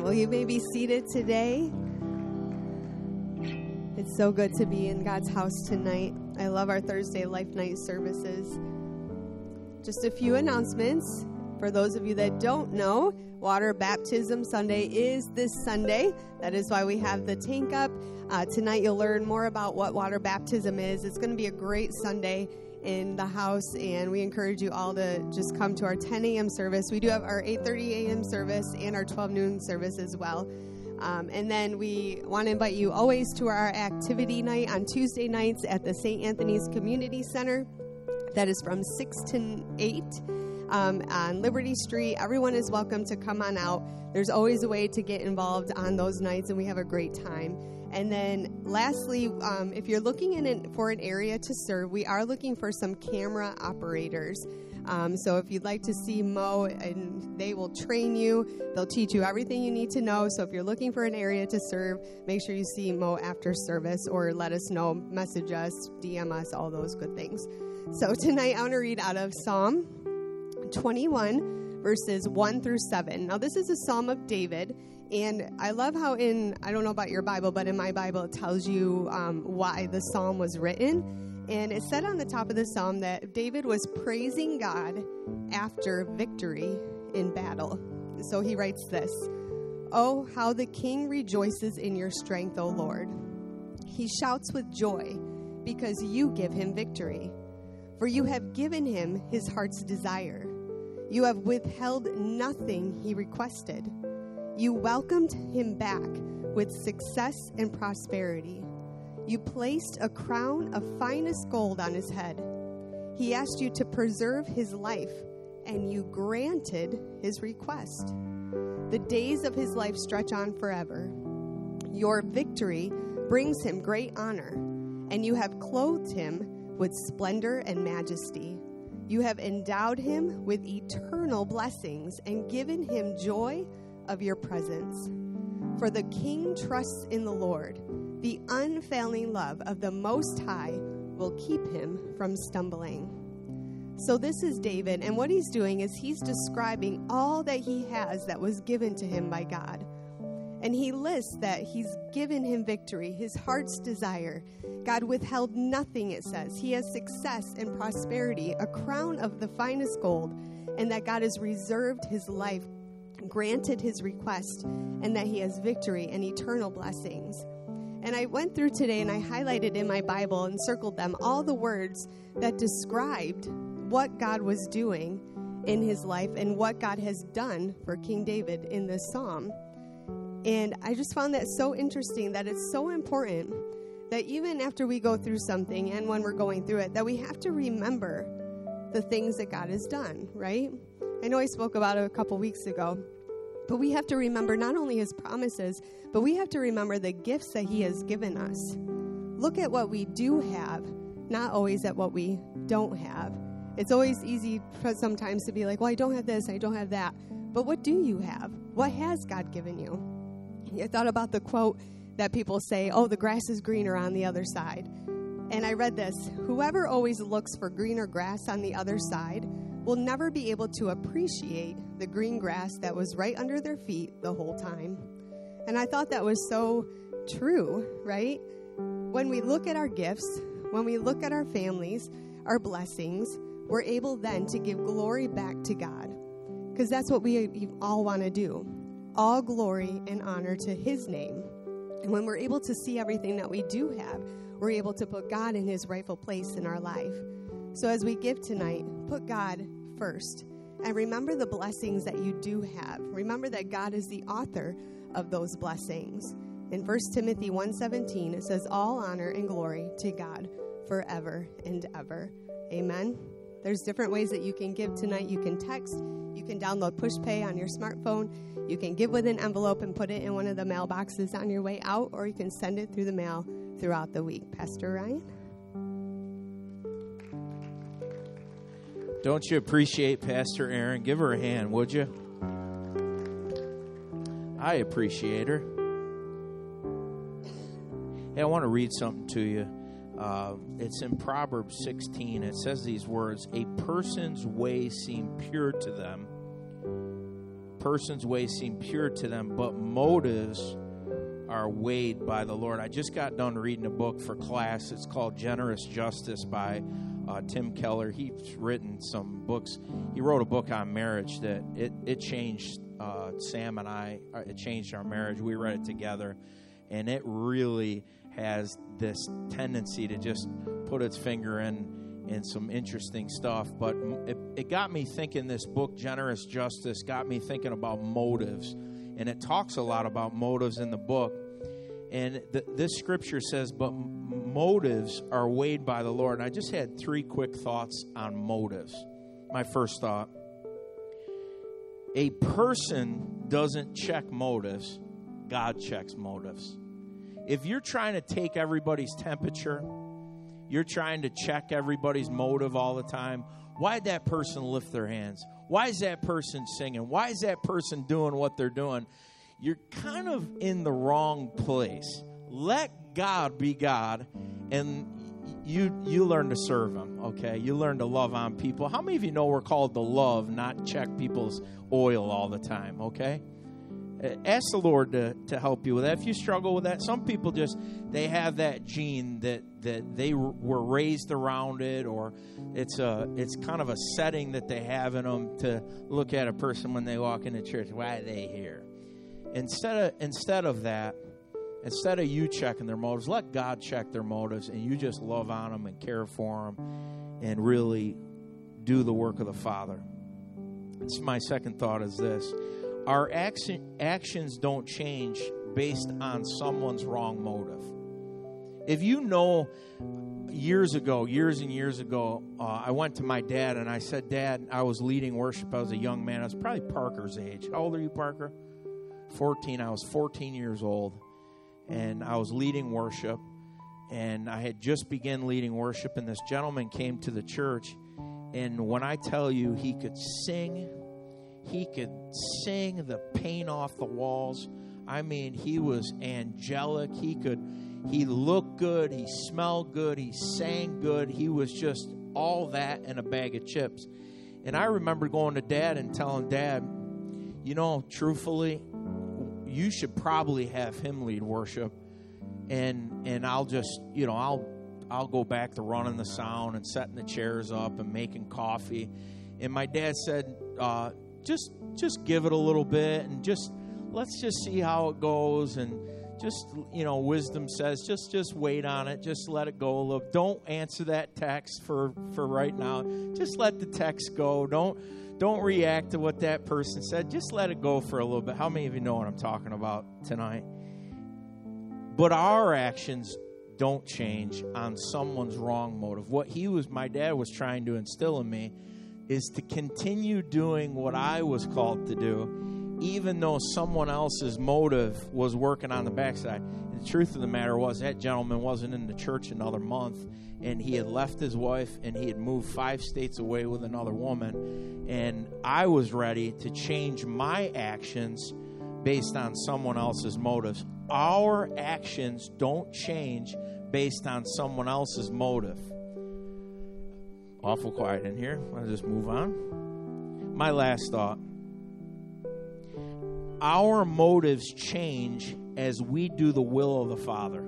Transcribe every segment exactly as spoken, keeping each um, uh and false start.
Well, you may be seated today. It's so good to be in God's house tonight. I love our Thursday Life Night services. Just a few announcements. For those of you that don't know, Water Baptism Sunday is this Sunday. That is why we have the tank up. Uh, tonight you'll learn more about what water baptism is. It's going to be a great Sunday in the house, and we encourage you all to just come to our ten a.m. service. We do have our eight thirty a.m. service and our twelve noon service as well. Um, and then we want to invite you always to our activity night on Tuesday nights at the Saint Anthony's Community Center. That is from six to eight um, on Liberty Street. Everyone is welcome to come on out. There's always a way to get involved on those nights, and we have a great time. And then lastly, um, if you're looking in an, for an area to serve, we are looking for some camera operators. Um, so if you'd like to see Mo, and they will train you, they'll teach you everything you need to know. So if you're looking for an area to serve, make sure you see Mo after service, or let us know, message us, D M us, all those good things. So tonight I want to read out of Psalm twenty-one, verses one through seven. Now this is a Psalm of David. And I love how in, I don't know about your Bible, but in my Bible it tells you um, why the psalm was written. And it said on the top of the psalm that David was praising God after victory in battle. So he writes this: "Oh, how the king rejoices in your strength, O Lord. He shouts with joy because you give him victory. For you have given him his heart's desire. You have withheld nothing he requested. You welcomed him back with success and prosperity. You placed a crown of finest gold on his head. He asked you to preserve his life, and you granted his request. The days of his life stretch on forever. Your victory brings him great honor, and you have clothed him with splendor and majesty. You have endowed him with eternal blessings and given him joy of your presence. For the king trusts in the Lord. The unfailing love of the Most High will keep him from stumbling." So this is David, and what he's doing is he's describing all that he has that was given to him by God. And he lists that he's given him victory, his heart's desire. God withheld nothing, it says. He has success and prosperity, a crown of the finest gold, and that God has reserved his life, granted his request, and that he has victory and eternal blessings. And I went through today and I highlighted in my Bible and circled them all the words that described what God was doing in his life and what God has done for King David in this psalm. And I just found that so interesting, that it's so important that even after we go through something and when we're going through it, that we have to remember the things that God has done, right? I know I spoke about it a couple weeks ago, but we have to remember not only his promises, but we have to remember the gifts that he has given us. Look at what we do have, not always at what we don't have. It's always easy for sometimes to be like, well, I don't have this, I don't have that. But what do you have? What has God given you? I thought about the quote that people say, oh, the grass is greener on the other side. And I read this: whoever always looks for greener grass on the other side will never be able to appreciate the green grass that was right under their feet the whole time. And I thought that was so true, right? When we look at our gifts, when we look at our families, our blessings, we're able then to give glory back to God, because that's what we all want to do. All glory and honor to his name. And when we're able to see everything that we do have, we're able to put God in his rightful place in our life. So as we give tonight, put God first. And remember the blessings that you do have. Remember that God is the author of those blessings. In First Timothy one seventeen, it says, all honor and glory to God forever and ever. Amen. There's different ways that you can give tonight. You can text. You can download PushPay on your smartphone. You can give with an envelope and put it in one of the mailboxes on your way out, or you can send it through the mail throughout the week. Pastor Ryan? Don't you appreciate Pastor Aaron? Give her a hand, would you? I appreciate her. Hey, I want to read something to you. Uh, it's in Proverbs sixteen. It says these words: a person's ways seem pure to them, person's ways seem pure to them, but motives are weighed by the Lord. I just got done reading a book for class. It's called Generous Justice by uh, Tim Keller. He's written some books. He wrote a book on marriage that it, it changed uh, Sam and I. It changed our marriage. We read it together, and it really has this tendency to just put its finger in in some interesting stuff. But it, it got me thinking, this book, Generous Justice, got me thinking about motives. And it talks a lot about motives in the book. And th- this scripture says, but m- motives are weighed by the Lord. And I just had three quick thoughts on motives. My first thought, a person doesn't check motives. God checks motives. If you're trying to take everybody's temperature, you're trying to check everybody's motive all the time, why'd that person lift their hands? Why is that person singing? Why is that person doing what they're doing? You're kind of in the wrong place. Let God be God, and you you learn to serve Him, okay? You learn to love on people. How many of you know we're called to love, not check people's oil all the time, okay? Ask the Lord to, to help you with that. If you struggle with that, some people just, they have that gene that, that they were raised around it, or it's a it's kind of a setting that they have in them to look at a person when they walk into church. Why are they here? Instead of instead of that, instead of you checking their motives, let God check their motives, and you just love on them and care for them and really do the work of the Father. It's my second thought is this. Our action, actions don't change based on someone's wrong motive. If you know, years ago, years and years ago, uh, I went to my dad and I said, Dad, I was leading worship. I was a young man. I was probably Parker's age. How old are you, Parker? fourteen. I was fourteen years old, and I was leading worship, and I had just begun leading worship, and this gentleman came to the church, and when I tell you he could sing, he could sing the paint off the walls. I mean, he was angelic. He could, he looked good. He smelled good. He sang good. He was just all that and a bag of chips. And I remember going to Dad and telling Dad, you know, truthfully, you should probably have him lead worship. And and I'll just, you know, I'll I'll go back to running the sound and setting the chairs up and making coffee. And my dad said, uh, just just give it a little bit and just let's just see how it goes, and just, you know, wisdom says just just wait on it, just let it go a little. Don't answer that text for for right now. Just let the text go. Don't don't react to what that person said. Just let it go for a little bit. How many of you know what I'm talking about tonight? But our actions don't change on someone's wrong motive. What he was, my dad was trying to instill in me is to continue doing what I was called to do, even though someone else's motive was working on the backside. And the truth of the matter was that gentleman wasn't in the church another month, and he had left his wife, and he had moved five states away with another woman. And I was ready to change my actions based on someone else's motives. Our actions don't change based on someone else's motive. Awful quiet in here. I'll just move on. My last thought. Our motives change as we do the will of the Father.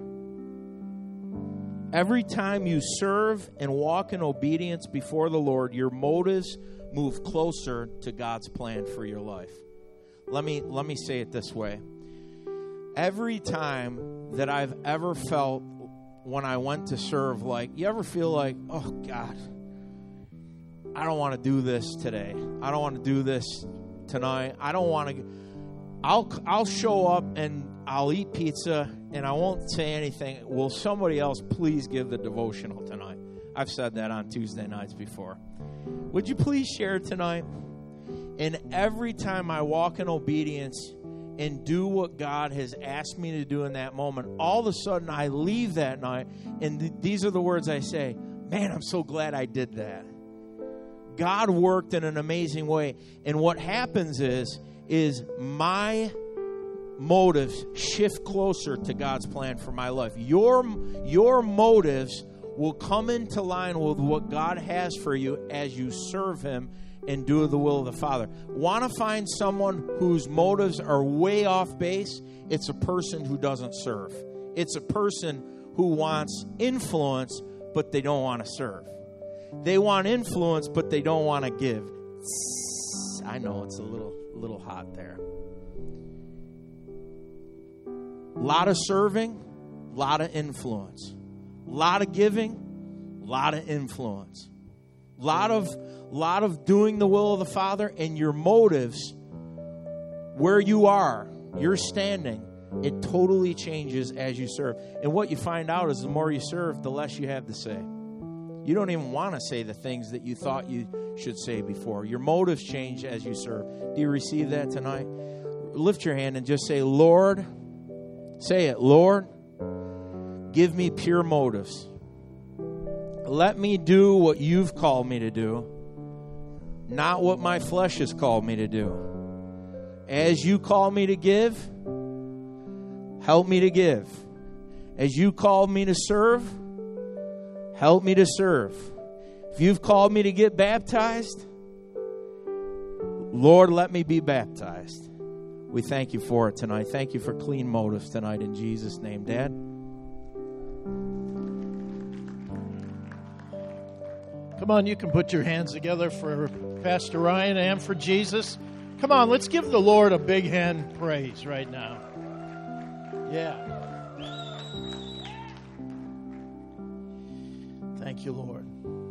Every time you serve and walk in obedience before the Lord, your motives move closer to God's plan for your life. Let me let me say it this way. Every time that I've ever felt when I went to serve, like, you ever feel like, oh, God, I don't want to do this today. I don't want to do this tonight. I don't want to. I'll I'll show up and I'll eat pizza and I won't say anything. Will somebody else please give the devotional tonight? I've said that on Tuesday nights before. Would you please share it tonight? And every time I walk in obedience and do what God has asked me to do in that moment, all of a sudden I leave that night, and th- these are the words I say, man, I'm so glad I did that. God worked in an amazing way. And what happens is, is my motives shift closer to God's plan for my life. Your, your motives will come into line with what God has for you as you serve Him and do the will of the Father. Want to find someone whose motives are way off base? It's a person who doesn't serve. It's a person who wants influence, but they don't want to serve. They want influence, but they don't want to give. I know it's a little, little hot there. A lot of serving, a lot of influence. A lot of giving, a lot of influence. A lot of, lot of doing the will of the Father, and your motives, where you are, you're standing, it totally changes as you serve. And what you find out is the more you serve, the less you have to say. You don't even want to say the things that you thought you should say before. Your motives change as you serve. Do you receive that tonight? Lift your hand and just say, Lord, say it, Lord, give me pure motives. Let me do what you've called me to do, not what my flesh has called me to do. As you call me to give, help me to give. As you called me to serve, help me to serve. If you've called me to get baptized, Lord, let me be baptized. We thank you for it tonight. Thank you for clean motives tonight in Jesus' name. Dad? Come on, you can put your hands together for Pastor Ryan and for Jesus. Come on, let's give the Lord a big hand praise right now. Yeah. Thank you, Lord.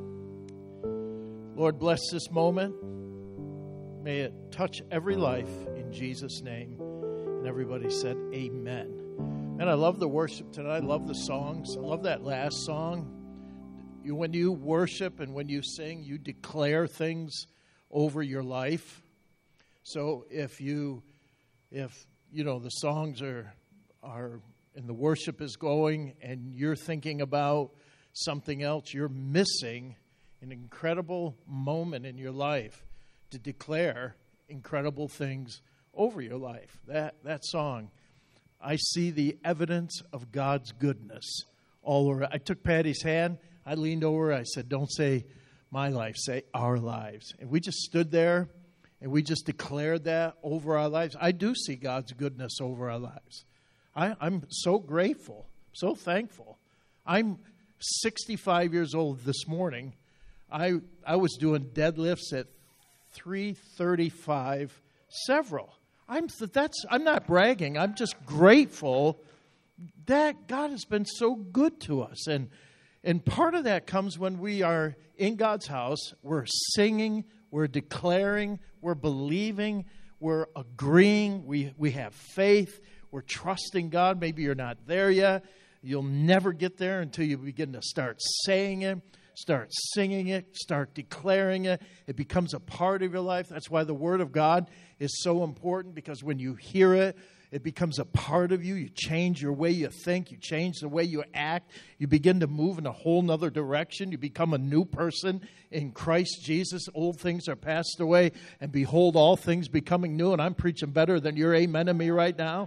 Lord, bless this moment. May it touch every life in Jesus' name. And everybody said amen. And I love the worship tonight. I love the songs. I love that last song. You, when you worship and when you sing, you declare things over your life. So if you, if you know the songs are are and the worship is going, and you're thinking about something else, you're missing an incredible moment in your life to declare incredible things over your life. That that song, I see the evidence of God's goodness all over. I took Patty's hand. I leaned over. I said, don't say my life, say our lives. And we just stood there, and we just declared that over our lives. I do see God's goodness over our lives. I, I'm so grateful, so thankful. I'm sixty-five years old this morning. I I was doing deadlifts at three thirty-five, several. I'm that's I'm not bragging. I'm just grateful that God has been so good to us. And And part of that comes when we are in God's house, we're singing, we're declaring, we're believing, we're agreeing, we, we have faith, we're trusting God. Maybe you're not there yet. You'll never get there until you begin to start saying it, start singing it, start declaring it. It becomes a part of your life. That's why the Word of God is so important, because when you hear it, it becomes a part of you. You change your way you think. You change the way you act. You begin to move in a whole nother direction. You become a new person in Christ Jesus. Old things are passed away, and behold, all things becoming new. And I'm preaching better than your amen to me right now.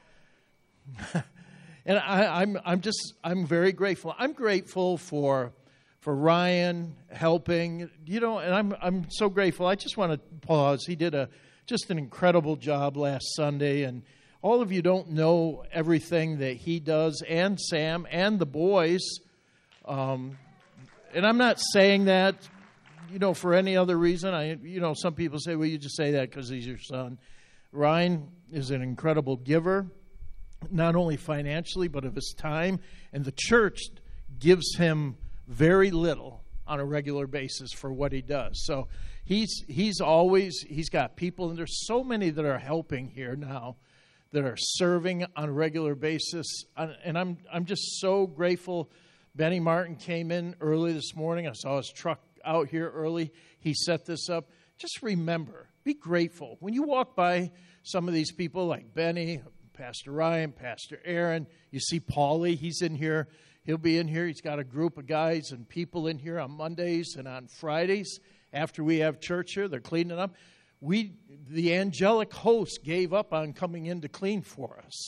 And I, I'm I'm just, I'm very grateful. I'm grateful for for Ryan helping, you know, and I'm I'm so grateful. I just want to pause. He did a just an incredible job last Sunday, and all of you don't know everything that he does, and Sam, and the boys. Um, and I'm not saying that, you know, for any other reason. I, you know, some people say, well, you just say that because he's your son. Ryan is an incredible giver, not only financially, but of his time. And the church gives him very little on a regular basis for what he does. So he's he's always, he's got people, and there's so many that are helping here now, that are serving on a regular basis. And I'm I'm just so grateful. Benny Martin came in early this morning. I saw his truck out here early. He set this up. Just remember, be grateful. When you walk by some of these people like Benny, Pastor Ryan, Pastor Aaron, you see Paulie, he's in here. He'll be in here. He's got a group of guys and people in here on Mondays and on Fridays after we have church here. They're cleaning up. We, the angelic host, gave up on coming in to clean for us.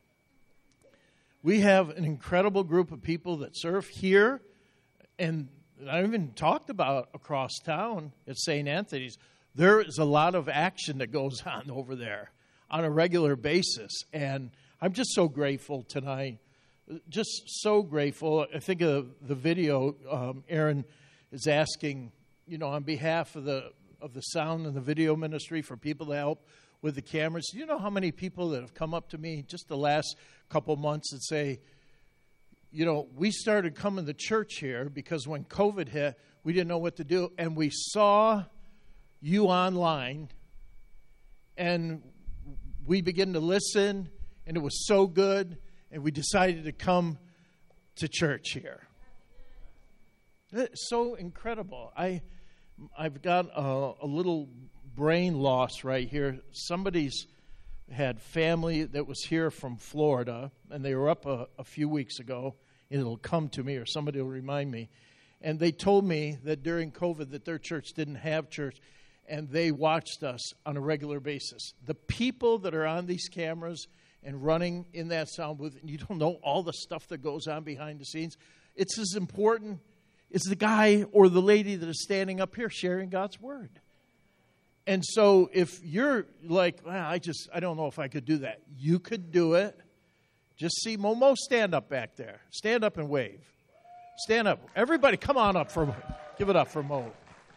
We have an incredible group of people that serve here, and I even talked about across town at Saint Anthony's. There is a lot of action that goes on over there on a regular basis. And I'm just so grateful tonight. Just so grateful. I think of the video, um, Aaron is asking, you know, on behalf of the of the sound and the video ministry for people to help with the cameras. You know how many people that have come up to me just the last couple months and say, you know, we started coming to church here because when COVID hit, we didn't know what to do. And we saw you online, and we began to listen, and it was so good, and we decided to come to church here. It's so incredible. I, I've got a, a little brain loss right here. Somebody's had family that was here from Florida, and they were up a, a few weeks ago. It'll come to me, or somebody will remind me. And they told me that during COVID that their church didn't have church, and they watched us on a regular basis. The people that are on these cameras and running in that sound booth, and you don't know all the stuff that goes on behind the scenes, it's as important as the guy or the lady that is standing up here sharing God's word. And so if you're like, well, I just, I don't know if I could do that. You could do it. Just see Momo stand up back there. Stand up and wave. Stand up. Everybody come on up for, give it up for Mo.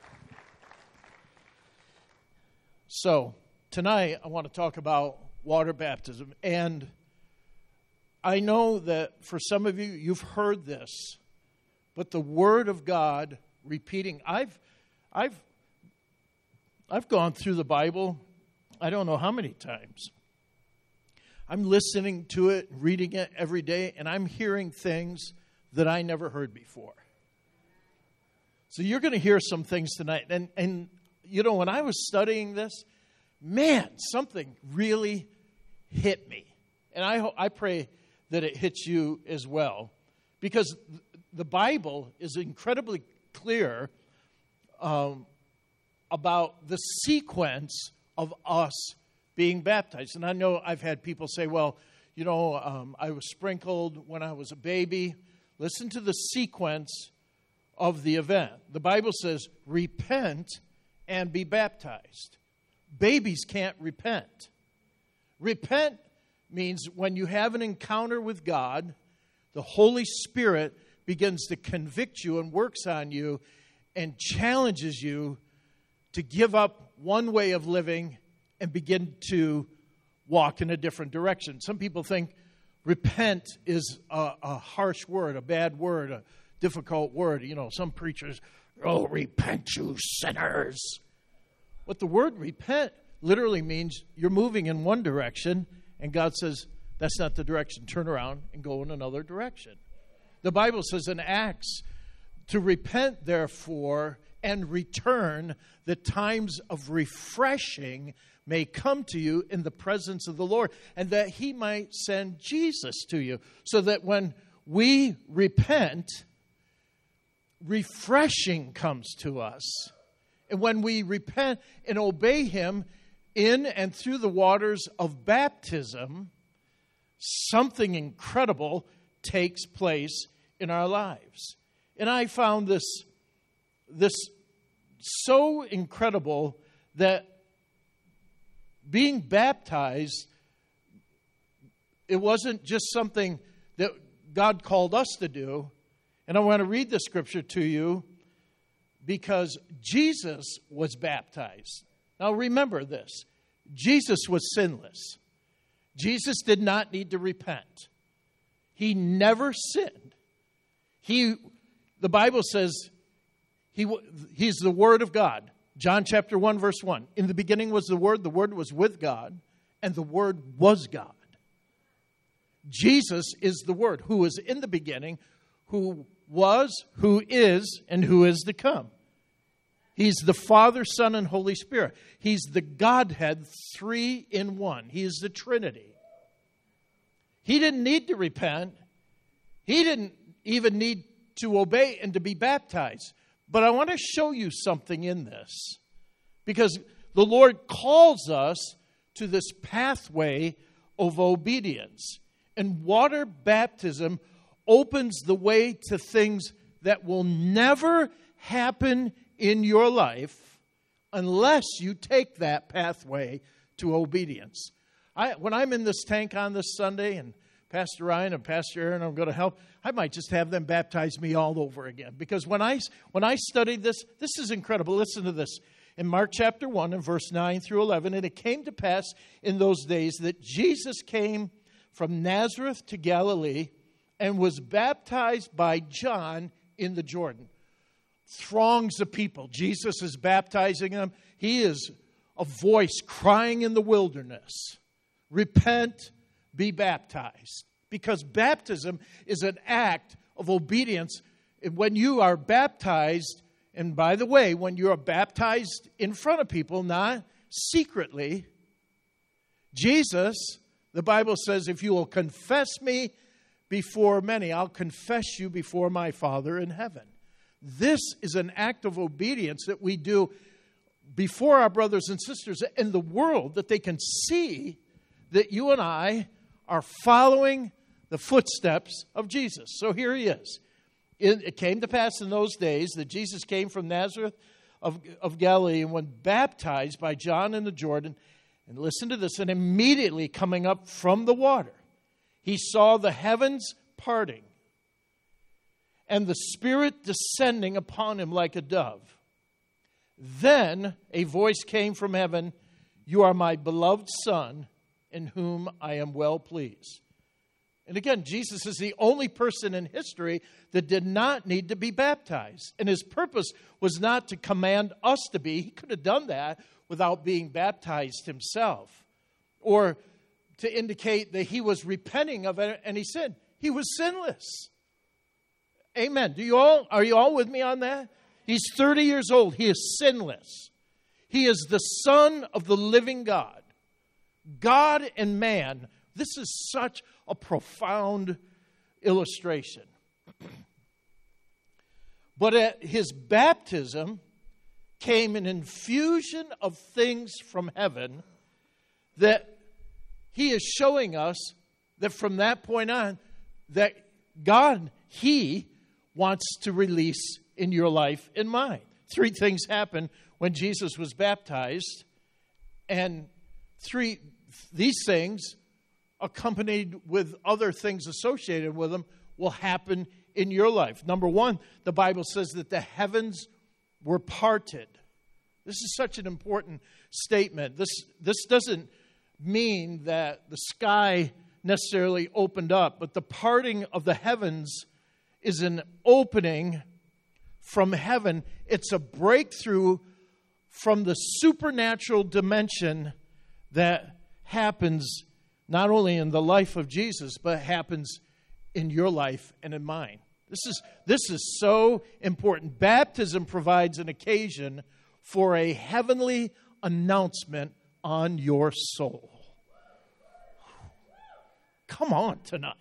So tonight I want to talk about water baptism. And I know that for some of you, you've heard this, but the Word of God repeating, I've, I've, I've gone through the Bible, I don't know how many times. I'm listening to it, reading it every day, and I'm hearing things that I never heard before. So you're going to hear some things tonight. And, and you know, when I was studying this, man, something really hit me. And I, I pray that it hits you as well. Because the Bible is incredibly clear um, about the sequence of us being baptized. And I know I've had people say, well, you know, um, I was sprinkled when I was a baby. Listen to the sequence of the event. The Bible says, repent and be baptized. Babies can't repent. Repent means when you have an encounter with God, the Holy Spirit begins to convict you and works on you and challenges you to give up one way of living and begin to walk in a different direction. Some people think repent is a, a harsh word, a bad word, a difficult word. You know, some preachers, oh, repent, you sinners. What the word repent literally means you're moving in one direction, and God says, that's not the direction. Turn around and go in another direction. The Bible says in Acts, to repent, therefore, and return, the times of refreshing may come to you in the presence of the Lord, and that He might send Jesus to you, so that when we repent, refreshing comes to us. And when we repent and obey Him in and through the waters of baptism, something incredible takes place in our lives. And I found this, this so incredible that being baptized, it wasn't just something that God called us to do. And I want to read the scripture to you because Jesus was baptized. Now remember this. Jesus was sinless. Jesus did not need to repent. He never sinned. He, the Bible says, he, he's the Word of God. John chapter one, verse one. In the beginning was the Word, the Word was with God, and the Word was God. Jesus is the Word, who was in the beginning, who was, who is, and who is to come. He's the Father, Son, and Holy Spirit. He's the Godhead, three in one. He is the Trinity. He didn't need to repent. He didn't even need to obey and to be baptized. But I want to show you something in this, because the Lord calls us to this pathway of obedience. And water baptism opens the way to things that will never happen in your life unless you take that pathway to obedience. I, when I'm in this tank on this Sunday, and Pastor Ryan and Pastor Aaron are going to help, I might just have them baptize me all over again. Because when I, when I studied this, this is incredible. Listen to this. In Mark chapter one and verse nine through eleven, and it came to pass in those days that Jesus came from Nazareth to Galilee and was baptized by John in the Jordan. Throngs of people. Jesus is baptizing them. He is a voice crying in the wilderness. Repent, be baptized. Because baptism is an act of obedience. And when you are baptized, and by the way, when you are baptized in front of people, not secretly, Jesus, the Bible says, if you will confess me before many, I'll confess you before my Father in heaven. This is an act of obedience that we do before our brothers and sisters in the world, that they can see that you and I are following the footsteps of Jesus. So here he is. It came to pass in those days that Jesus came from Nazareth of, of Galilee and was baptized by John in the Jordan. And listen to this, and immediately coming up from the water, he saw the heavens parting and the Spirit descending upon him like a dove. Then a voice came from heaven, "You are my beloved Son, in whom I am well pleased." And again, Jesus is the only person in history that did not need to be baptized. And his purpose was not to command us to be. He could have done that without being baptized himself. Or to indicate that he was repenting of any sin. He was sinless. Amen. Do you all, are you all with me on that? He's thirty years old. He is sinless. He is the Son of the living God. God and man. This is such a profound illustration. But at his baptism came an infusion of things from heaven that he is showing us that from that point on, that God, he wants to release in your life and mine. Three things happened when Jesus was baptized, and three these things, accompanied with other things associated with them, will happen in your life. Number one, the Bible says that the heavens were parted. This is such an important statement. This, this doesn't mean that the sky necessarily opened up, but the parting of the heavens is an opening from heaven. It's a breakthrough from the supernatural dimension that happens not only in the life of Jesus, but happens in your life and in mine. This is, this is so important. Baptism provides an occasion for a heavenly announcement on your soul. Come on tonight.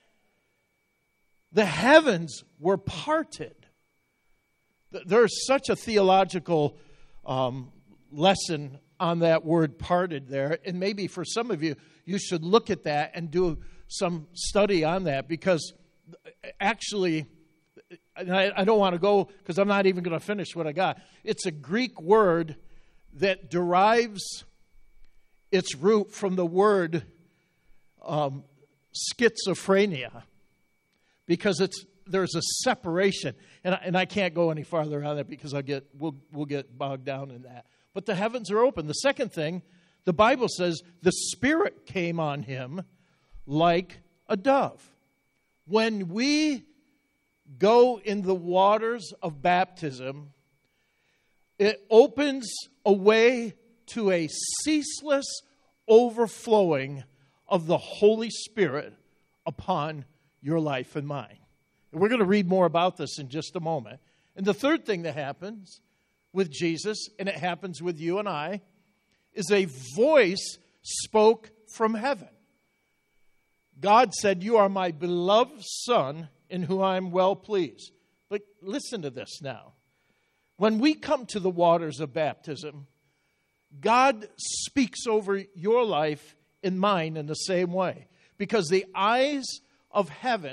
The heavens were parted. There's such a theological um, lesson on that word parted there. And maybe for some of you, you should look at that and do some study on that, because actually, and I, I don't want to go because I'm not even going to finish what I got. It's a Greek word that derives its root from the word um, schizophrenia, because it's there's a separation, and I, and I can't go any farther on that because I'll get we'll we'll get bogged down in that. But the heavens are open. The second thing, the Bible says the Spirit came on him like a dove. When we go in the waters of baptism, it opens a way to a ceaseless overflowing of the Holy Spirit upon your life and mine. And we're going to read more about this in just a moment. And the third thing that happens with Jesus, and it happens with you and I, is a voice spoke from heaven. God said, "You are my beloved Son, in whom I am well pleased." But listen to this now. When we come to the waters of baptism, God speaks over your life and mine in the same way. Because the eyes of heaven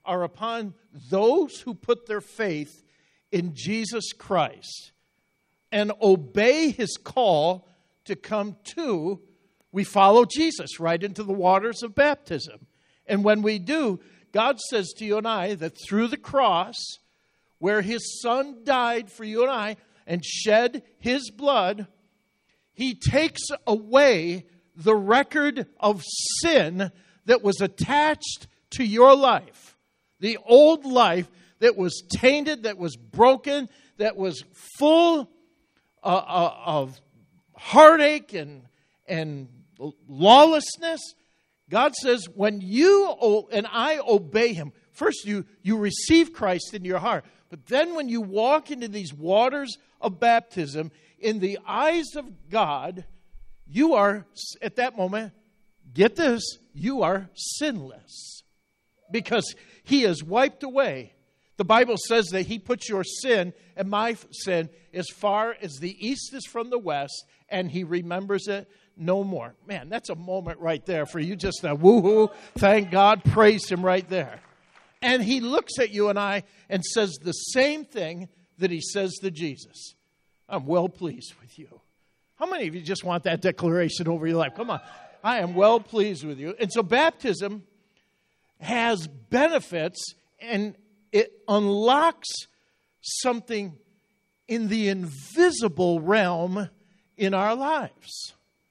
are upon those who put their faith in Jesus Christ and obey his call to come to, we follow Jesus right into the waters of baptism. And when we do, God says to you and I that through the cross, where his Son died for you and I and shed his blood, he takes away the record of sin that was attached to your life. The old life that was tainted, that was broken, that was full uh, uh, of heartache and, and lawlessness. God says, when you and I obey him, first you, you receive Christ into your heart. But then when you walk into these waters of baptism, in the eyes of God, you are, at that moment, get this, you are sinless. Because he has wiped away. The Bible says that he puts your sin and my sin as far as the east is from the west, and he remembers it no more. Man, that's a moment right there for you just to woo-hoo, thank God, praise him right there. And he looks at you and I and says the same thing that he says to Jesus. I'm well pleased with you. How many of you just want that declaration over your life? Come on. I am well pleased with you. And so baptism has benefits, and it unlocks something in the invisible realm in our lives.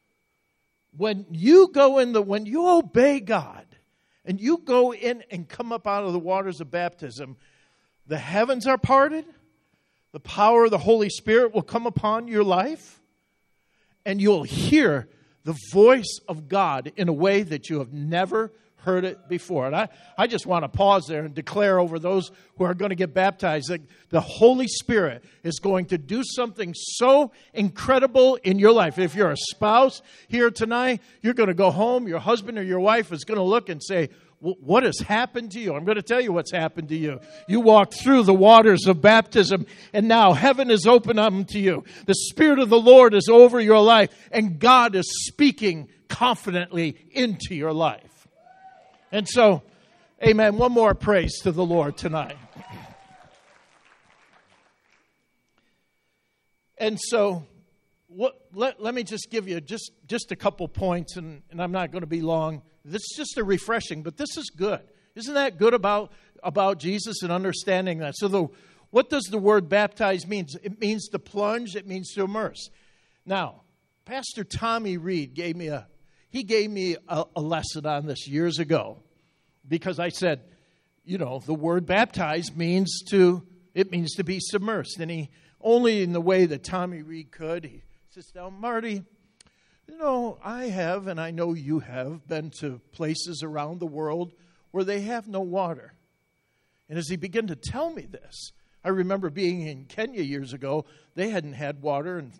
When you go in the, when you obey God, and you go in and come up out of the waters of baptism, the heavens are parted, the power of the Holy Spirit will come upon your life, and you'll hear the voice of God in a way that you have never heard it before. And I, I just want to pause there and declare over those who are going to get baptized that the Holy Spirit is going to do something so incredible in your life. If you're a spouse here tonight, you're going to go home, your husband or your wife is going to look and say, what has happened to you? I'm going to tell you what's happened to you. You walked through the waters of baptism, and now heaven is open unto you. The Spirit of the Lord is over your life, and God is speaking confidently into your life. And so, amen, one more praise to the Lord tonight. And so, what, let, let me just give you just, just a couple points, and, and I'm not going to be long. This is just a refreshing, but this is good. Isn't that good about, about Jesus and understanding that? So the, what does the word baptize mean? It means to plunge. It means to immerse. Now, Pastor Tommy Reed gave me a, he gave me a, a lesson on this years ago, because I said, you know, the word baptize means to, it means to be submersed. And he, only in the way that Tommy Reed could, he sits down, Marty, you know, I have, and I know you have, been to places around the world where they have no water. And as he began to tell me this, I remember being in Kenya years ago. They hadn't had water in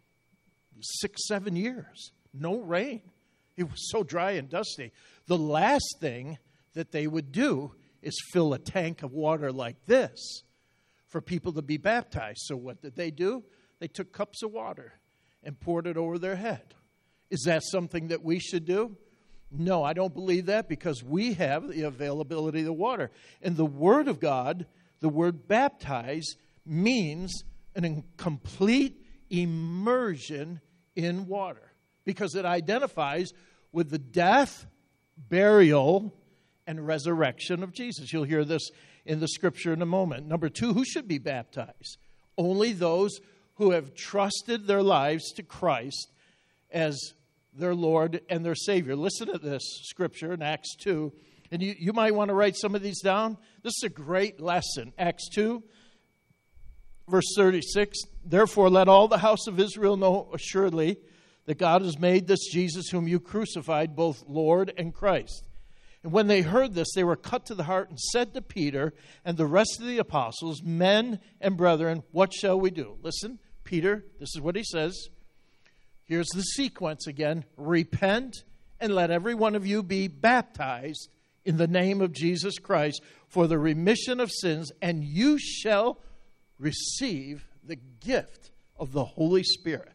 six, seven years. No rain. It was so dry and dusty. The last thing that they would do is fill a tank of water like this for people to be baptized. So what did they do? They took cups of water and poured it over their head. Is that something that we should do? No, I don't believe that, because we have the availability of the water. And the Word of God, the word baptize, means an complete immersion in water, because it identifies with the death, burial, and resurrection of Jesus. You'll hear this in the scripture in a moment. Number two, who should be baptized? Only those who have trusted their lives to Christ as their Lord and their Savior. Listen to this scripture in Acts two. And you, you might want to write some of these down. This is a great lesson. Acts two, verse thirty-six. Therefore, let all the house of Israel know assuredly that God has made this Jesus whom you crucified, both Lord and Christ. And when they heard this, they were cut to the heart and said to Peter and the rest of the apostles, men and brethren, what shall we do? Listen, Peter, this is what he says. Here's the sequence again. Repent and let every one of you be baptized in the name of Jesus Christ for the remission of sins, and you shall receive the gift of the Holy Spirit.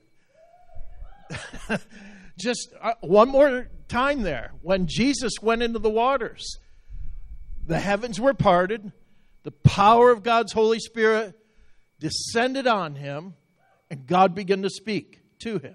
Just uh, one more time there. When Jesus went into the waters, the heavens were parted, the power of God's Holy Spirit descended on him, and God began to speak to him.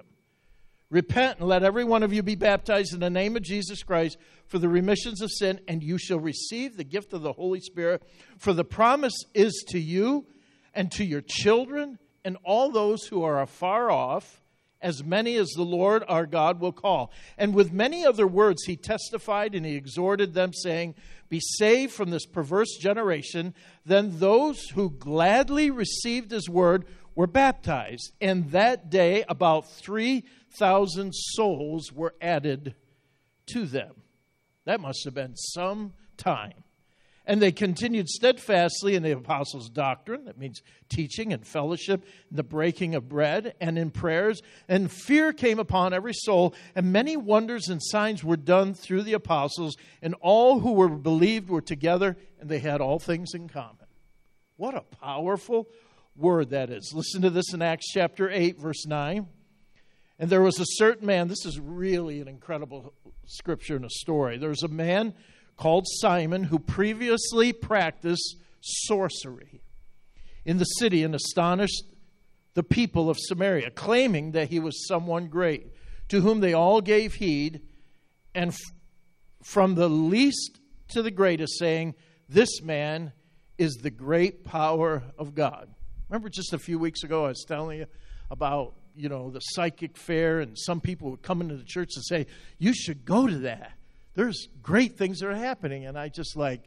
Repent and let every one of you be baptized in the name of Jesus Christ for the remissions of sin, and you shall receive the gift of the Holy Spirit. For the promise is to you and to your children and all those who are afar off, as many as the Lord our God will call. And with many other words he testified and he exhorted them, saying, be saved from this perverse generation. Then those who gladly received his word were baptized. And that day about three thousand souls were added to them. That must have been some time. And they continued steadfastly in the apostles' doctrine, that means teaching and fellowship, and the breaking of bread, and in prayers. And fear came upon every soul, and many wonders and signs were done through the apostles, and all who were believed were together, and they had all things in common. What a powerful word that is. Listen to this in Acts chapter eight, verse nine. And there was a certain man, this is really an incredible scripture and a story. There was a man called Simon, who previously practiced sorcery in the city and astonished the people of Samaria, claiming that he was someone great, to whom they all gave heed, and f- from the least to the greatest, saying, this man is the great power of God. Remember just a few weeks ago I was telling you about, you know, the psychic fair, and some people would come into the church and say, you should go to that. There's great things that are happening. And I just like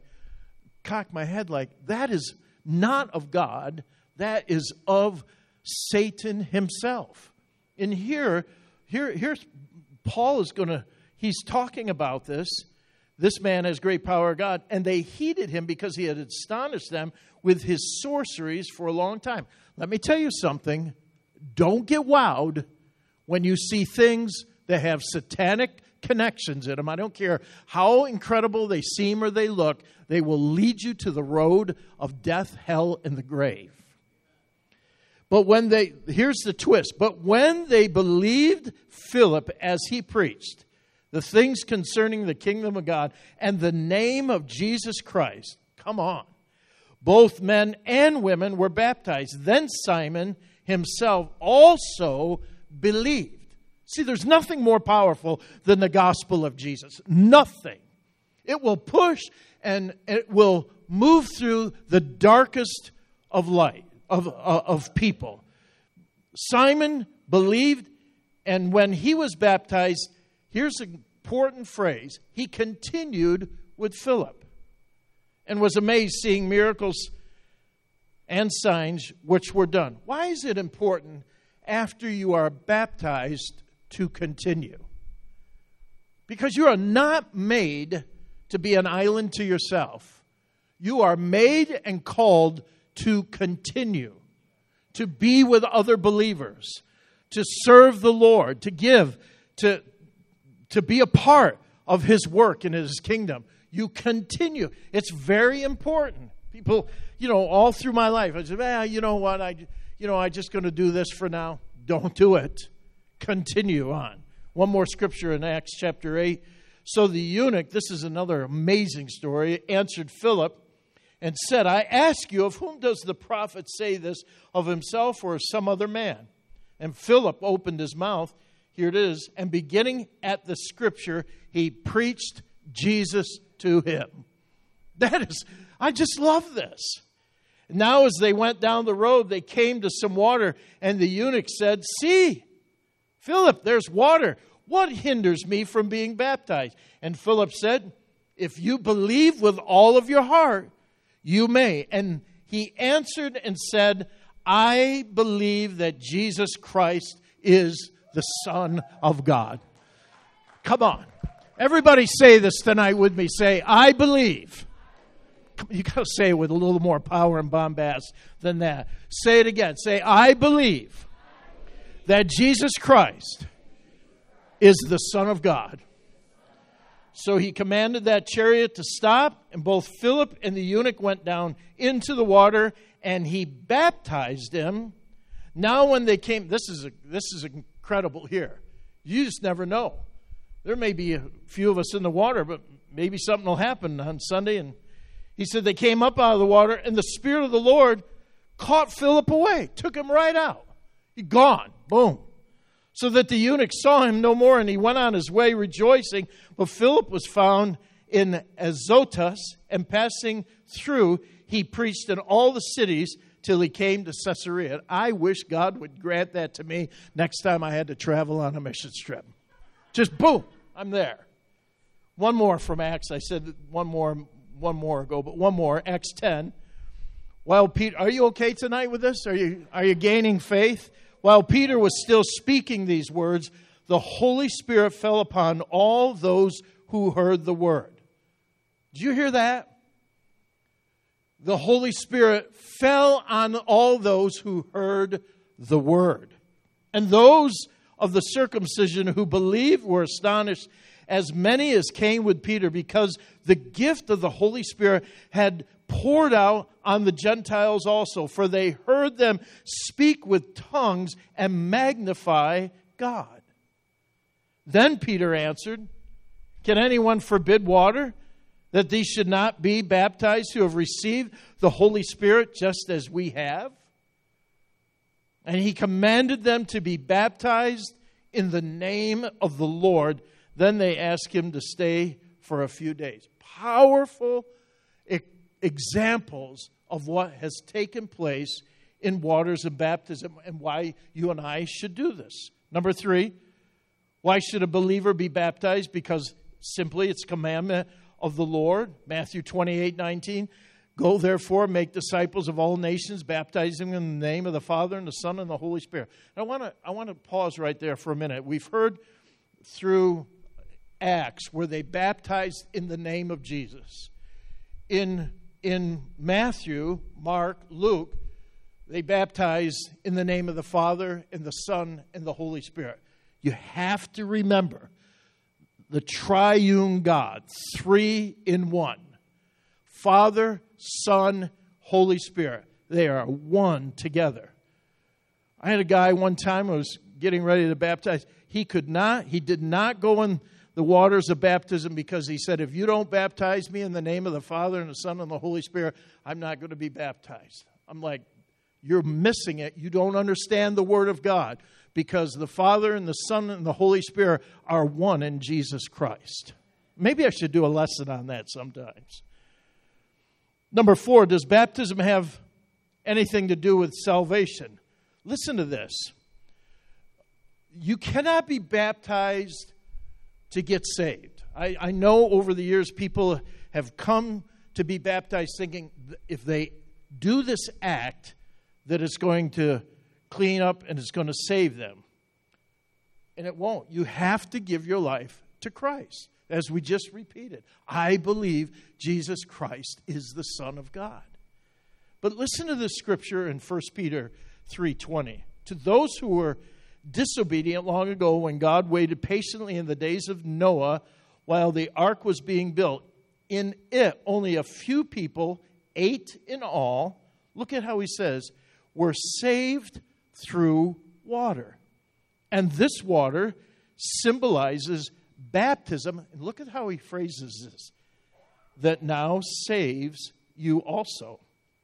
cock my head like, that is not of God. That is of Satan himself. And here, here, here's Paul is going to, he's talking about this. This man has great power of God. And they heeded him because he had astonished them with his sorceries for a long time. Let me tell you something. Don't get wowed when you see things that have satanic connections in them. I don't care how incredible they seem or they look. They will lead you to the road of death, hell, and the grave. But when they, here's the twist. But when they believed Philip as he preached the things concerning the kingdom of God and the name of Jesus Christ, come on, both men and women were baptized. Then Simon himself also believed. See, there's nothing more powerful than the gospel of Jesus. Nothing. It will push and it will move through the darkest of light, of, uh, of people. Simon believed, and when he was baptized, here's an important phrase, he continued with Philip and was amazed seeing miracles and signs which were done. Why is it important after you are baptized to continue? Because you are not made to be an island to yourself. You are made and called to continue, to be with other believers, to serve the Lord, to give, to, to be a part of His work and His kingdom. You continue. It's very important. People, you know, all through my life, I said, ah, you know what, I, you know, I'm just going to do this for now. Don't do it. Continue on. One more scripture in Acts chapter eight. So the eunuch, this is another amazing story, answered Philip and said, I ask you, of whom does the prophet say this, of himself or of some other man? And Philip opened his mouth, here it is, and beginning at the scripture, he preached Jesus to him. That is, I just love this. Now as they went down the road, they came to some water, and the eunuch said, see, Philip, there's water. What hinders me from being baptized? And Philip said, if you believe with all of your heart, you may. And he answered and said, I believe that Jesus Christ is the Son of God. Come on. Everybody say this tonight with me. Say, I believe. You got to say it with a little more power and bombast than that. Say it again. Say, I believe that Jesus Christ is the Son of God. So he commanded that chariot to stop, and both Philip and the eunuch went down into the water, and he baptized him. Now when they came, this is a, this is incredible here. You just never know. There may be a few of us in the water, but maybe something will happen on Sunday, and He said they came up out of the water, and the Spirit of the Lord caught Philip away, took him right out. He gone. Boom. So that the eunuch saw him no more, and he went on his way rejoicing. But Philip was found in Azotus, and passing through, he preached in all the cities till he came to Caesarea. I wish God would grant that to me next time I had to travel on a mission trip. Just boom, I'm there. One more from Acts. I said one more, one more ago, but one more. Acts ten. While Peter, are you okay tonight with this? Are you are you gaining faith? While Peter was still speaking these words, the Holy Spirit fell upon all those who heard the word. Did you hear that? The Holy Spirit fell on all those who heard the word. And those of the circumcision who believed were astonished, as many as came with Peter, because the gift of the Holy Spirit had poured out on the Gentiles also, for they heard them speak with tongues and magnify God. Then Peter answered, can anyone forbid water, that these should not be baptized who have received the Holy Spirit just as we have? And he commanded them to be baptized in the name of the Lord. Then they asked him to stay for a few days. Powerful e- examples of what has taken place in waters of baptism and why you and I should do this. Number three, why should a believer be baptized? Because simply it's commandment of the Lord. Matthew twenty-eight nineteen. Go therefore, make disciples of all nations, baptizing them in the name of the Father and the Son and the Holy Spirit. And I want to I want to pause right there for a minute. We've heard through Acts where they baptized in the name of Jesus. In in Matthew, Mark, Luke, they baptized in the name of the Father and the Son and the Holy Spirit. You have to remember the triune God, three in one. Father, Son, Holy Spirit. They are one together. I had a guy one time who was getting ready to baptize. He could not, he did not go in the waters of baptism because he said, if you don't baptize me in the name of the Father and the Son and the Holy Spirit, I'm not going to be baptized. I'm like, you're missing it. You don't understand the Word of God, because the Father and the Son and the Holy Spirit are one in Jesus Christ. Maybe I should do a lesson on that sometimes. Number four, does baptism have anything to do with salvation? Listen to this. You cannot be baptized to get saved. I, I know over the years people have come to be baptized thinking if they do this act that it's going to clean up and it's going to save them. And it won't. You have to give your life to Christ. As we just repeated, I believe Jesus Christ is the Son of God. But listen to this scripture in First Peter three twenty. To those who were disobedient long ago, when God waited patiently in the days of Noah while the ark was being built, in it only a few people, eight in all, look at how he says, were saved through water. And this water symbolizes baptism. And look at how he phrases this. That now saves you also.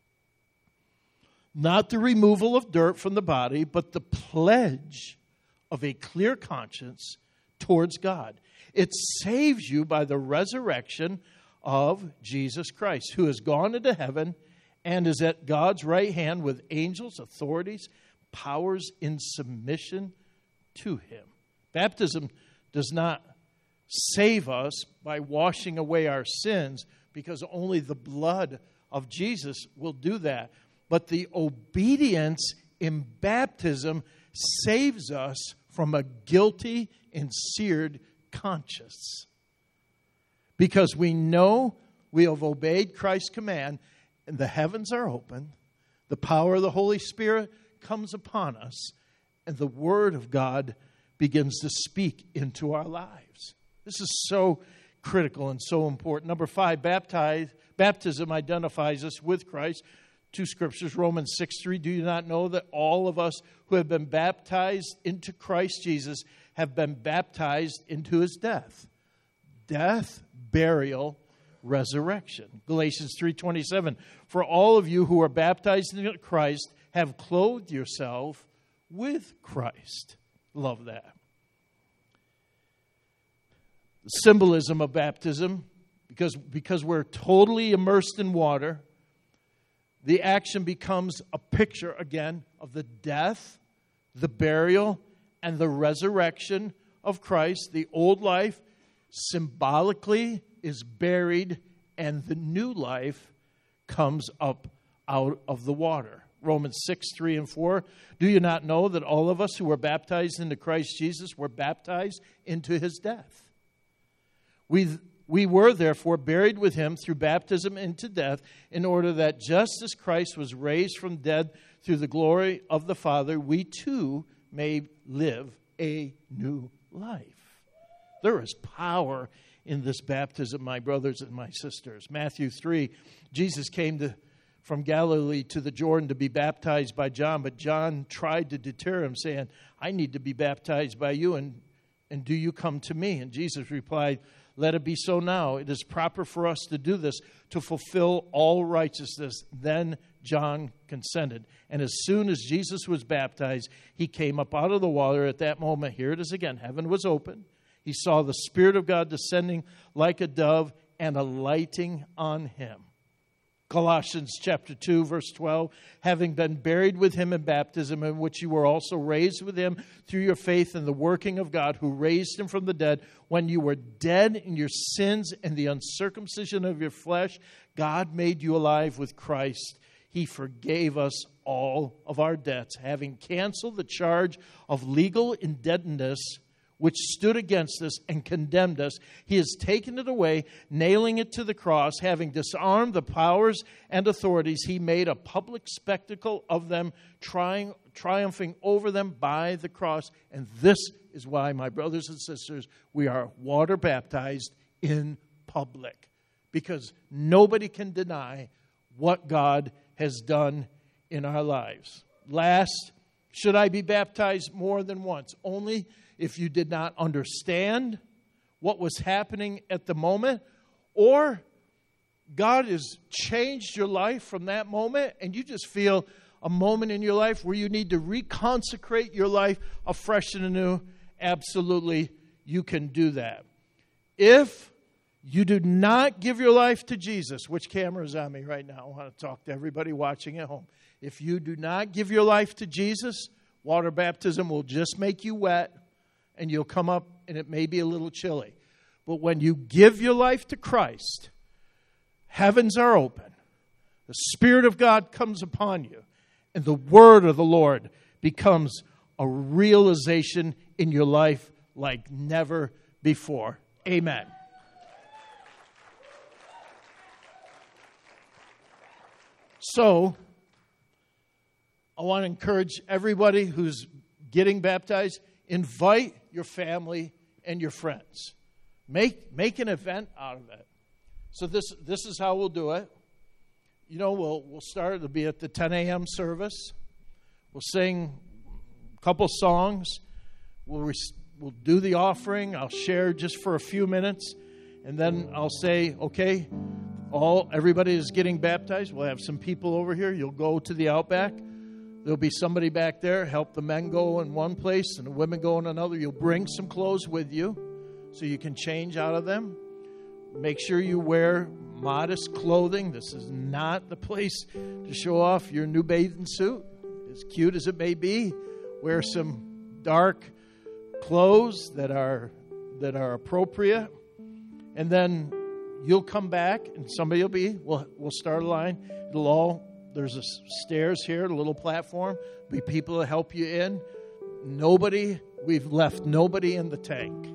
Not the removal of dirt from the body, but the pledge of a clear conscience towards God. It saves you by the resurrection of Jesus Christ, who has gone into heaven and is at God's right hand with angels, authorities, powers in submission to him. Baptism does not save us by washing away our sins, because only the blood of Jesus will do that. But the obedience in baptism saves us from a guilty and seared conscience. Because we know we have obeyed Christ's command, and the heavens are open, the power of the Holy Spirit comes upon us, and the Word of God begins to speak into our lives. This is so critical and so important. Number five, baptize, baptism identifies us with Christ. Two scriptures, Romans six three. Do you not know that all of us who have been baptized into Christ Jesus have been baptized into his death? Death, burial, resurrection. Galatians three twenty-seven, for all of you who are baptized into Christ have clothed yourself with Christ. Love that. The symbolism of baptism, because, because we're totally immersed in water, the action becomes a picture, again, of the death, the burial, and the resurrection of Christ. The old life symbolically is buried, and the new life comes up out of the water. Romans six, three, and four. Do you not know that all of us who were baptized into Christ Jesus were baptized into his death? We, we were therefore buried with him through baptism into death, in order that just as Christ was raised from dead through the glory of the Father, we too may live a new life. There is power in this baptism, my brothers and my sisters. Matthew three, Jesus came to, from Galilee to the Jordan to be baptized by John, but John tried to deter him, saying, I need to be baptized by you, and, and do you come to me? And Jesus replied, let it be so now. It is proper for us to do this, to fulfill all righteousness. Then John consented. And as soon as Jesus was baptized, he came up out of the water. At that moment, here it is again, heaven was open. He saw the Spirit of God descending like a dove and alighting on him. Colossians chapter two, verse twelve, having been buried with him in baptism, in which you were also raised with him through your faith in the working of God, who raised him from the dead. When you were dead in your sins and the uncircumcision of your flesh, God made you alive with Christ. He forgave us all of our debts, having canceled the charge of legal indebtedness which stood against us and condemned us. He has taken it away, nailing it to the cross. Having disarmed the powers and authorities, he made a public spectacle of them, trying, triumphing over them by the cross. And this is why, my brothers and sisters, we are water baptized in public. Because nobody can deny what God has done in our lives. Last, should I be baptized more than once? Only if you did not understand what was happening at the moment, or God has changed your life from that moment, and you just feel a moment in your life where you need to reconsecrate your life afresh and anew. Absolutely, you can do that. If you do not give your life to Jesus, which camera is on me right now? I want to talk to everybody watching at home. If you do not give your life to Jesus, water baptism will just make you wet, and you'll come up, and it may be a little chilly. But when you give your life to Christ, heavens are open. The Spirit of God comes upon you, and the word of the Lord becomes a realization in your life like never before. Amen. So, I want to encourage everybody who's getting baptized, invite your family and your friends. Make make an event out of it. So this this is how we'll do it. You know, we'll we'll start. It'll be at the ten a.m. service. We'll sing a couple songs. We'll re- we'll do the offering. I'll share just for a few minutes, and then I'll say, okay, all everybody is getting baptized. We'll have some people over here. You'll go to the Outback. There'll be somebody back there, help the men go in one place and the women go in another. You'll bring some clothes with you so you can change out of them. Make sure you wear modest clothing. This is not the place to show off your new bathing suit. As cute as it may be, wear some dark clothes that are that are appropriate. And then you'll come back and somebody will be, we'll, we'll start a line. It'll all There's a stairs here, a little platform. Be people to help you in. Nobody, we've left nobody in the tank.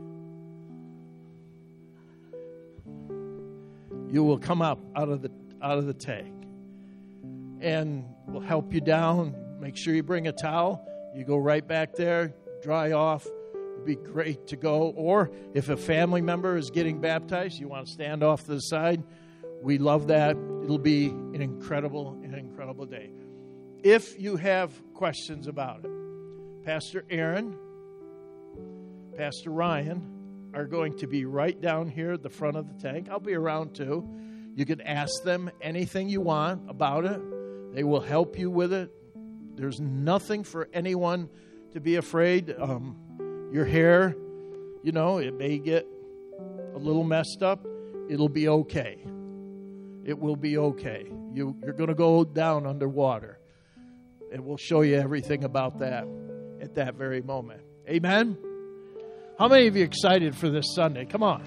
You will come up out of the out of the tank, and we'll help you down. Make sure you bring a towel. You go right back there, dry off. It'd be great to go. Or if a family member is getting baptized, you want to stand off to the side. We love that. It'll be an incredible, an incredible day. If you have questions about it, Pastor Aaron, Pastor Ryan, are going to be right down here at the front of the tank. I'll be around too. You can ask them anything you want about it. They will help you with it. There's nothing for anyone to be afraid. Um, your hair, you know, it may get a little messed up. It'll be okay. It will be okay. You, you're going to go down underwater. And we'll show you everything about that at that very moment. Amen? How many of you are excited for this Sunday? Come on.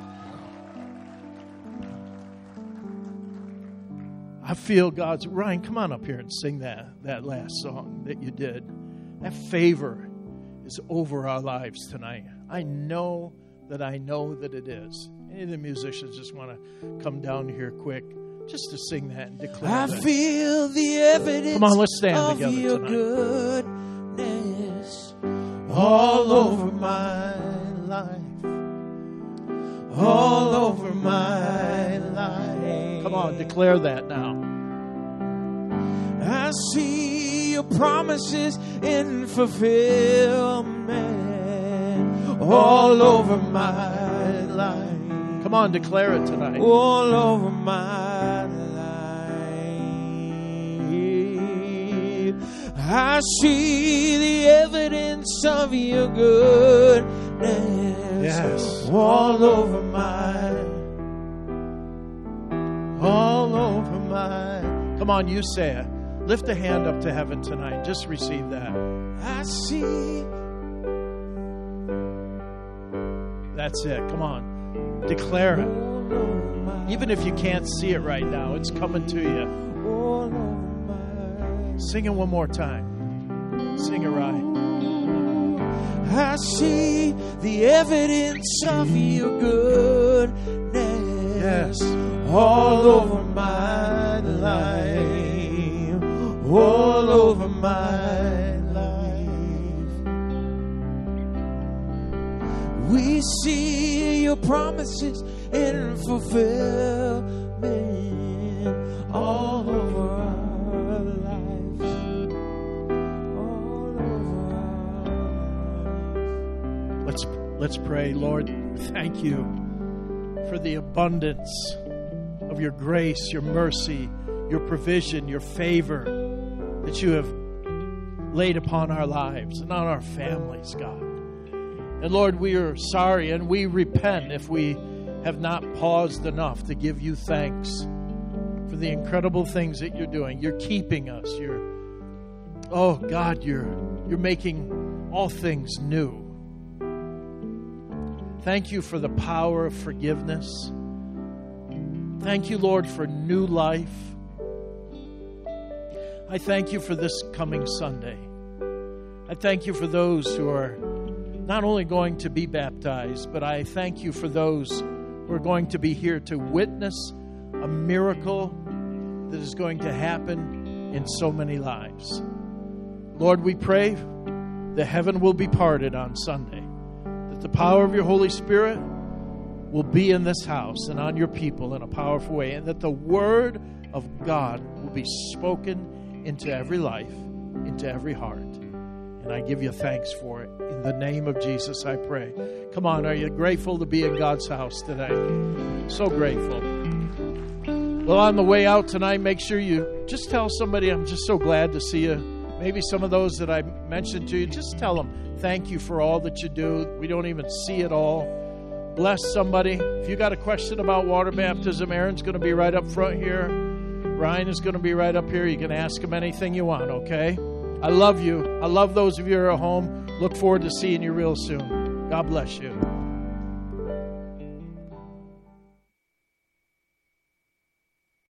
I feel God's... Ryan, come on up here and sing that, that last song that you did. That favor is over our lives tonight. I know that I know that it is. Any of the musicians just want to come down here quick just to sing that and declare I that. feel the evidence Come on, let's stand of together your tonight. goodness all over my life. All over my life. Come on, declare that now. I see your promises in fulfillment all over my life. Come on, declare it tonight. All over my life. I see the evidence of your goodness. Yes. All over my, all over my. Come on, you say it. Lift a hand up to heaven tonight. Just receive that. I see. That's it. Come on. Declare it. Even if you can't see it right now, it's coming to you. Sing it one more time. Sing it right. I see the evidence of your goodness. Yes. All over my life. All over my life. We see your promises in fulfillment all over our lives. All over our lives. Let's let's pray. Lord, thank you for the abundance of your grace, your mercy, your provision, your favor that you have laid upon our lives and on our families, God. And Lord, we are sorry and we repent if we have not paused enough to give you thanks for the incredible things that you're doing. You're keeping us. You're, oh God, you're you're making all things new. Thank you for the power of forgiveness. Thank you, Lord, for new life. I thank you for this coming Sunday. I thank you for those who are not only going to be baptized, but I thank you for those who are going to be here to witness a miracle that is going to happen in so many lives. Lord, we pray that heaven will be parted on Sunday, that the power of your Holy Spirit will be in this house and on your people in a powerful way, and that the word of God will be spoken into every life, into every heart. And I give you thanks for it. In the name of Jesus, I pray. Come on, are you grateful to be in God's house today? So grateful. Well, on the way out tonight, make sure you just tell somebody, I'm just so glad to see you. Maybe some of those that I mentioned to you, just tell them, thank you for all that you do. We don't even see it all. Bless somebody. If you got a question about water baptism, Aaron's going to be right up front here. Ryan is going to be right up here. You can ask him anything you want, okay? I love you. I love those of you who are at home. Look forward to seeing you real soon. God bless you.